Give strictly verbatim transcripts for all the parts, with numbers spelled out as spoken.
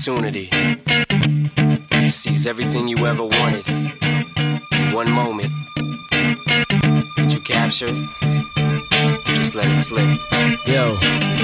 opportunity to seize everything you ever wanted in one moment. Did you capture it? Just let it slip. Yo.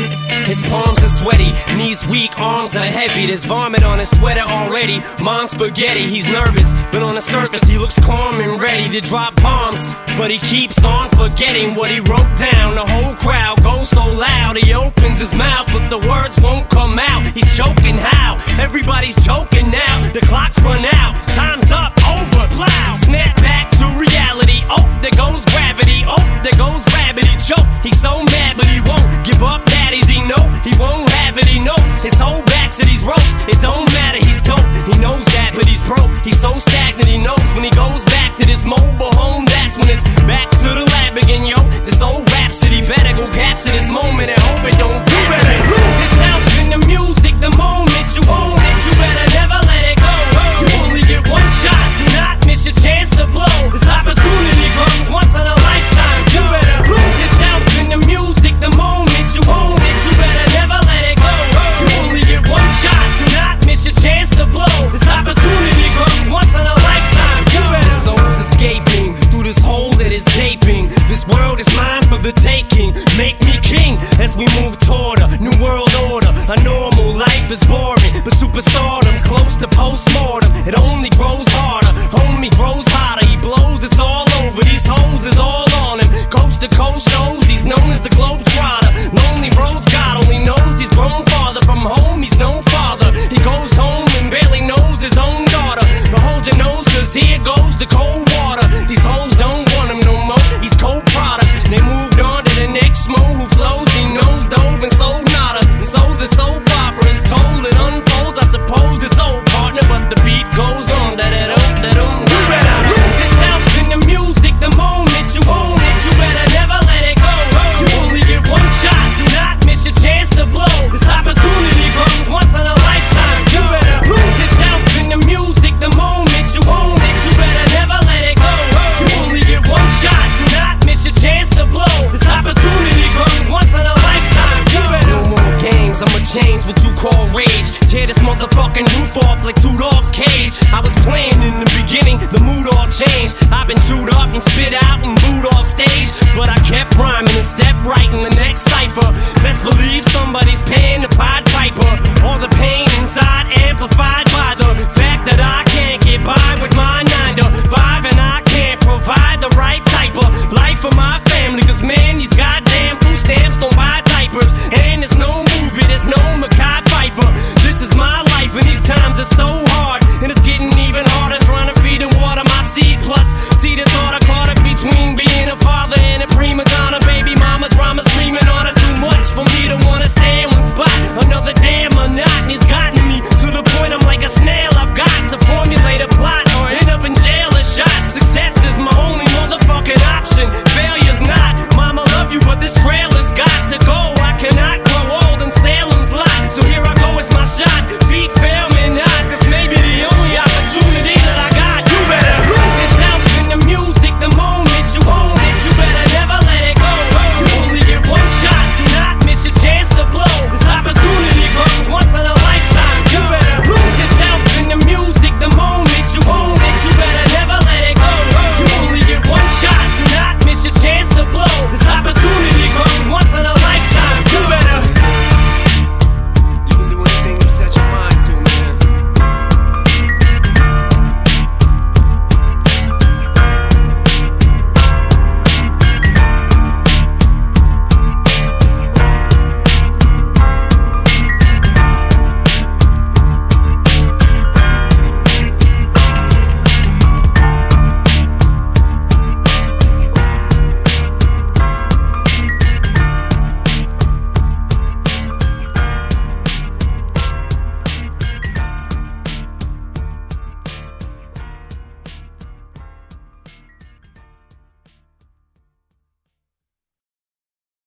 His palms are sweaty, knees weak, arms are heavy. There's vomit on his sweater already. Mom's spaghetti, he's nervous, but on the surface he looks calm and ready to drop bombs. But he keeps on forgetting what he wrote down. The whole crowd goes so loud, he opens his mouth, but the words won't come out. He's choking how? Everybody's choking now. The clock's run out, time's up, over, plow. Snap back to reality, oh, there goes gravity. Oh, there goes rabbit, he choke. He's so mad, but he won't give up. Daddies, he know he won't have it. He knows his whole back to these ropes. It don't matter, he's dope. He knows that, but he's broke. He's so stagnant, he knows when he goes back to this mobile home. That's when it's back to the lab again, yo. This old rhapsody better go capture this moment and hope it don't do better. Lose yourself in the music, the moment you own it. You better never let it go. You only get one shot. Do not miss your chance to blow. This opportunity comes once in a lifetime. You better lose yourself in the music, the moment you own it. You better never let it go. You only get one shot. Do not miss your chance to blow. This opportunity comes once in a lifetime. You better. This soul's escaping through this hole that is gaping. This world is mine for the taking. Make me king as we move toward a new world order. A normal life is boring, but superstardom's close to postmortem. It only grows harder, homie grows hotter. He blows, it's all over. These hoes is all on him. Coast to coast shows, he's known as the Globetrotter. Lonely roads, God only knows he's grown farther from home. He's no father. He goes home and barely knows his own daughter. But hold your nose, cause here goes the cold water. These hoes don't want him no more. He's cold product. They moved on to the next mo who flows. He knows dove and sold nada. So the soap opera is told, it unfolds. I suppose it's old partner, but the beat goes on. That it up, that um. You better lose yourself in the music, the moment you own it. You better never let it go. You only get one shot. Do not miss your chance to blow. This opportunity comes once in a lifetime. You better lose yourself in the music, the moment you own it. You better never let it go. You only get one shot. Do not miss your chance to blow. This opportunity comes once in a lifetime. You better. No more games, I'ma change what you call rage. Tear this motherfucking roof off like two dogs' cage. I was playing in the beginning, the mood all changed. I've been chewed up and spit out and booed off stage, but I kept rhyming and stepped right in the next cipher. Best believe somebody's paying the Pied Piper. All the pain inside amplified by the fact that I can't get by with mine.